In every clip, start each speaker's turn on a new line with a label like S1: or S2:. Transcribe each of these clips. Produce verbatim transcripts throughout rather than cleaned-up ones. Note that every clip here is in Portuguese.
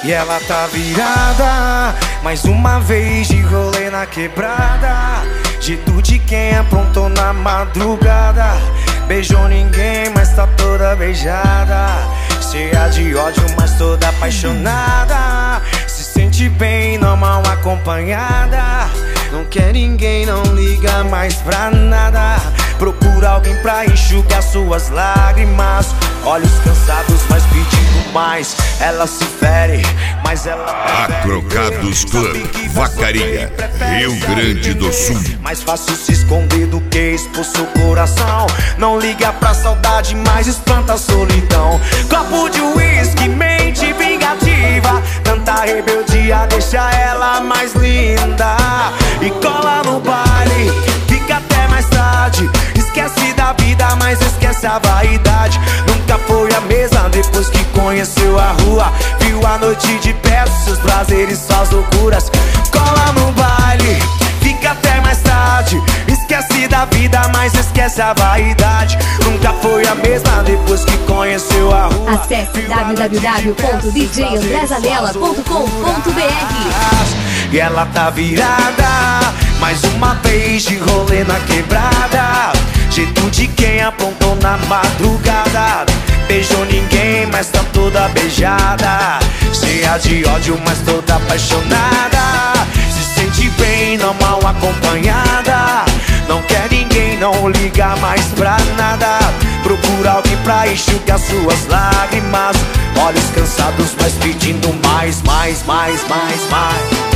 S1: E ela tá virada, mais uma vez de rolê na quebrada. Jeito de quem aprontou na madrugada. Beijou ninguém, mas tá toda beijada. Cheia de ódio, mas toda apaixonada. Se sente bem, não mal acompanhada. Não quer ninguém, não liga mais pra nada. Procura alguém pra enxugar suas lágrimas. Olhos cansados, mas pedindo mais. Ela se fere, mas ela
S2: Acrocados Club, Vacaria, Rio Grande do Sul.
S1: Mais fácil se esconder do que expor seu coração. Não liga pra saudade, mas espanta a solidão. Copo de uísque, mente vingativa. Tanta rebeldia deixa ela mais linda. E cola no baile, fica até mais tarde. Esquece da vida, mas esquece a vaidade. Nunca foi a mesma depois que conheceu a rua. Viu a noite de perto, seus prazeres, suas loucuras. Cola no baile, fica até mais tarde. Esquece da vida, mas esquece a vaidade. Nunca foi a mesma depois que conheceu a rua.
S3: Acesse w w w ponto d j andré zanella ponto com ponto b r.
S1: E ela tá virada, mais uma vez de rolê na quebrada. Jeito de quem aprontou na madrugada. Beijou ninguém, mas tá toda beijada. Cheia de ódio, mas toda apaixonada. Se sente bem, não mal acompanhada. Não quer ninguém, não liga mais pra nada. Procura alguém pra enxugar suas lágrimas. Olhos cansados, mas pedindo mais, mais, mais, mais, mais.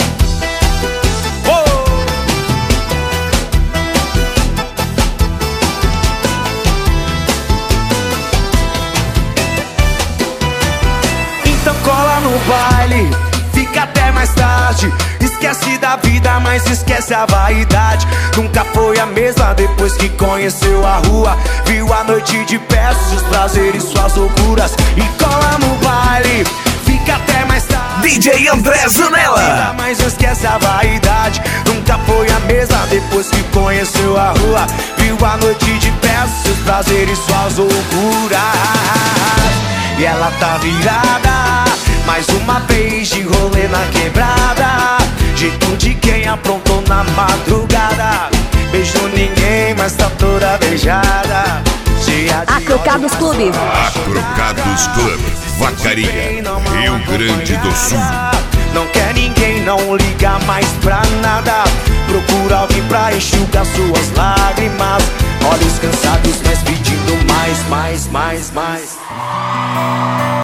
S1: Então cola no baile, fica até mais tarde. Esquece da vida, mas esquece a vaidade. Nunca foi a mesma depois que conheceu a rua. Viu a noite de perto, seus prazeres, suas loucuras. E cola no baile, fica até mais tarde.
S2: D J André Zanella.
S1: Mas esquece a vaidade. Nunca foi a mesma depois que conheceu a rua. Viu a noite de perto, seus prazeres, suas loucuras. E ela tá virada, mais uma vez de rolê na quebrada. Jeito de quem aprontou na madrugada. Beijou ninguém, mas tá toda beijada.
S3: Acrocados Clube.
S2: Acrocados Club, Vacaria, Rio Grande do Sul.
S1: Não quer ninguém, não liga mais pra nada. Procura alguém pra enxugar suas lágrimas. Olhos cansados, mas pedindo mais, mais, mais, mais.